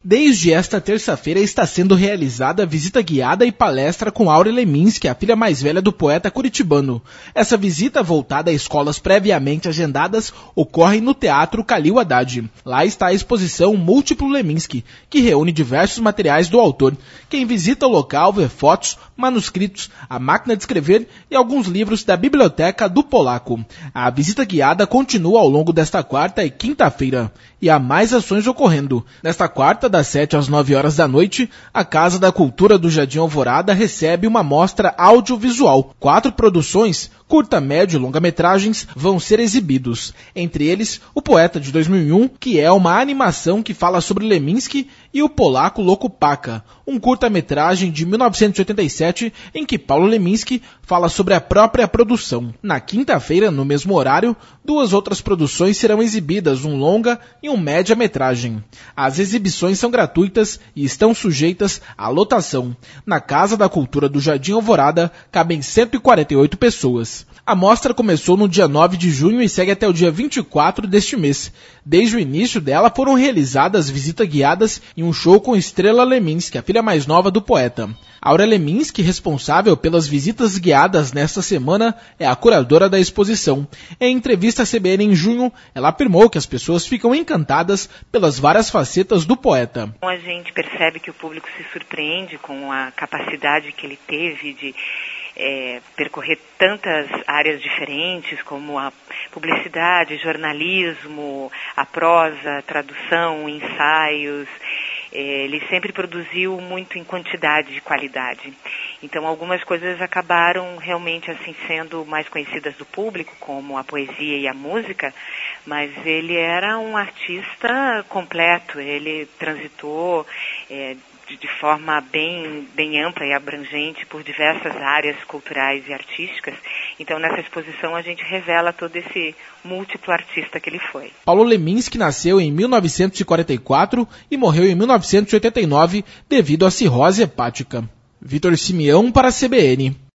Desde esta terça-feira está sendo realizada visita guiada e palestra com Áurea Leminski, a filha mais velha do poeta curitibano. Essa visita, voltada a escolas previamente agendadas, ocorre no Teatro Calil Haddad. Lá está a exposição Múltiplo Leminski, que reúne diversos materiais do autor. Quem visita o local vê fotos, manuscritos, a máquina de escrever e alguns livros da biblioteca do polaco. A visita guiada continua ao longo desta quarta e quinta-feira. E há mais ações ocorrendo. Nesta quarta, das 7 às 9 horas da noite, a Casa da Cultura do Jardim Alvorada recebe uma mostra audiovisual. 4 produções, curta, médio e longa-metragens, vão ser exibidos. Entre eles, O Poeta de 2001, que é uma animação que fala sobre Leminski, e O Polaco Louco Paca, um curta-metragem de 1987 em que Paulo Leminski fala sobre a própria produção. Na quinta-feira, no mesmo horário, 2 outras produções serão exibidas, um longa e um média-metragem. As exibições são gratuitas e estão sujeitas à lotação. Na Casa da Cultura do Jardim Alvorada, cabem 148 pessoas. A mostra começou no dia 9 de junho e segue até o dia 24 deste mês. Desde o início dela foram realizadas visitas guiadas e um show com Estrela Leminski, a filha mais nova do poeta. Áurea Leminski, responsável pelas visitas guiadas nesta semana, é a curadora da exposição. Em entrevista à CBN em junho, ela afirmou que as pessoas ficam encantadas pelas várias facetas do poeta. A gente percebe que o público se surpreende com a capacidade que ele teve de percorrer tantas áreas diferentes, como a publicidade, jornalismo, a prosa, a tradução, ensaios. Ele sempre produziu muito em quantidade e qualidade. Então, algumas coisas acabaram realmente assim sendo mais conhecidas do público, como a poesia e a música, mas ele era um artista completo. Ele transitou de forma bem ampla e abrangente por diversas áreas culturais e artísticas. Então, nessa exposição, a gente revela todo esse múltiplo artista que ele foi. Paulo Leminski nasceu em 1944 e morreu em 1989 devido à cirrose hepática. Vitor Simeão para a CBN.